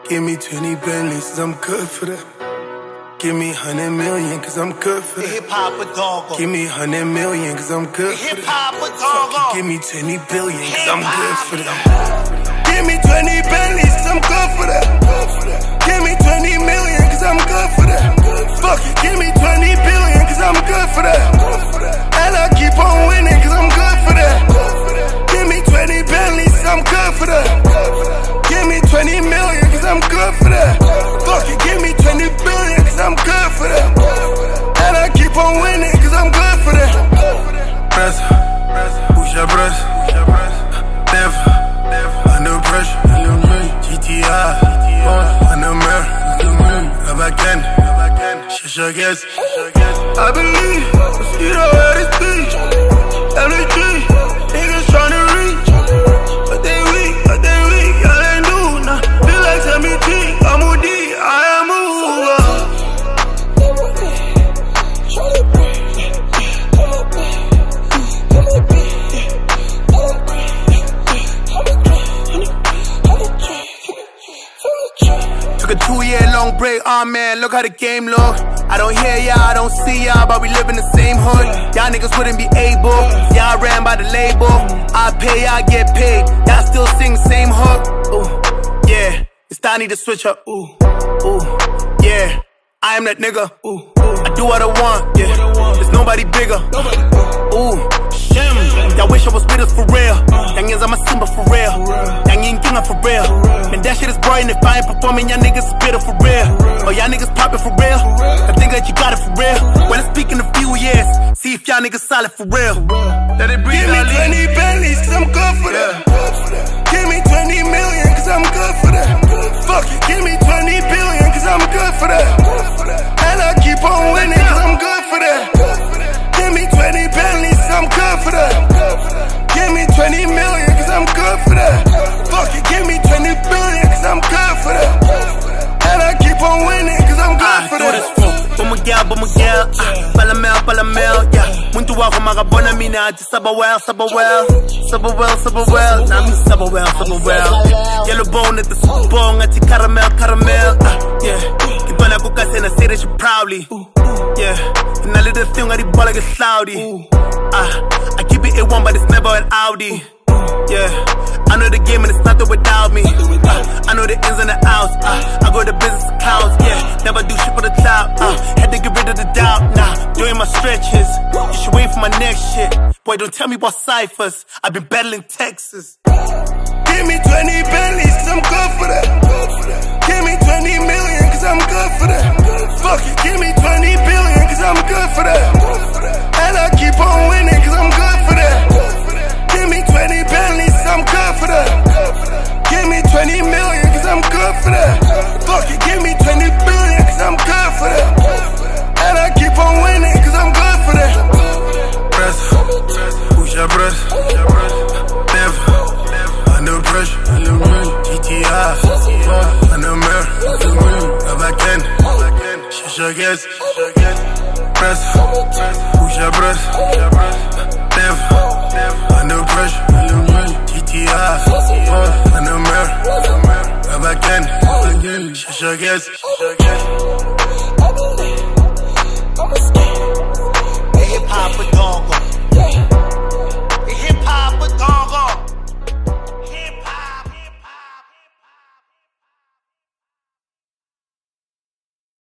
Give me 20 Bentleys, cause I'm good for that. Give me 100 million, cause I'm good for that. Hip-hop dog. Give me 100 million, cause I'm good for that. Hip-hop dog. Give me 20 billion, cause I'm good for that. Give me 20 Bentleys, cause I'm good for that. Give me 20 million, cause I'm good for that. Fuck it, give me 20 billion, cause I'm good for that. And I keep on winning, cause I'm good for that. Give me 20 Bentleys, cause I'm good for that. Give me 20 million, cause I'm good for that. Fuck it, give me 20 billion, cause I'm good for that. And I keep on winning, cause I'm good for that. Press, push your breath. Never, under pressure. GTI, under mirror. If I can, I guess. I believe, you know how this be. MLG, niggas tryna reach. But they weak, y'all ain't do nah. Feel like MLG, I'm OD, I am over. Took a 2-year-long break, oh man, look how the game look. I don't hear y'all, I don't see y'all, but we live in the same hood. Y'all niggas wouldn't be able, y'all ran by the label. I pay, I get paid, y'all still sing the same hook. Ooh, yeah, it's time I need to switch up. Ooh, yeah, I am that nigga. Ooh, I do what I want, yeah, there's nobody bigger. Ooh, y'all wish I was with us for real. Yang is I'm a Simba for real. Yang ain't king for real. Man, that shit is boring if I ain't performing. Y'all niggas is bitter for real. Oh, y'all niggas poppin' for real. I think that you got it for real. Well, let's speak in a few years. See if y'all niggas solid for real. Let it breathe. Give me 20 Bentleys, cause I'm good for that. Give me 20 million, cause I'm good for that. Fuck it, give me 20 billion, cause I'm good for that. And I keep on winning, cause I'm good for that. Give me 20 Bentleys, cause I'm good for that. Give me 20 million, cause I'm good for that. Fuck it, give me 20 billion, cause I'm good for that. And I keep on winning, cause I'm good for that. Bumagel, palamel, yeah. Muntu wako makabona mina ati sabawell. Nami sabawell. Yellow bone at the Super Bowl, ati caramel, yeah. Kintwana kukase na say that you proudly, yeah. And I let the thing ati ball like a cloudy. I keep it A1, but it's never an Audi. Yeah, I know the game and it's nothing without me. I know the ins and the outs. I go to business accounts. Yeah, never do shit for the clout. Had to get rid of the doubt. Nah, doing my stretches. You should wait for my next shit. Boy, don't tell me about ciphers. I've been battling Texas. Give me 20 Bentleys, cause I'm good for that. Give me 20 million, cause I'm good for that. Fuck it, give me 20 billion, cause I'm good for that. And I keep on winning, cause I'm good for that. Give me 20 Bentleys, cause I'm good for that. Give me 20 million, cause I'm good for that. Fuck it, give me 20 billion, cause I'm good for that. And I keep on winning, cause I'm good for that. Press, push your breath. Never, under pressure. GTI, under mirror. If I can, I guess. Press, push your breath. Never, under pressure. GTI, under mirror. If I can, I guess. Hip-hop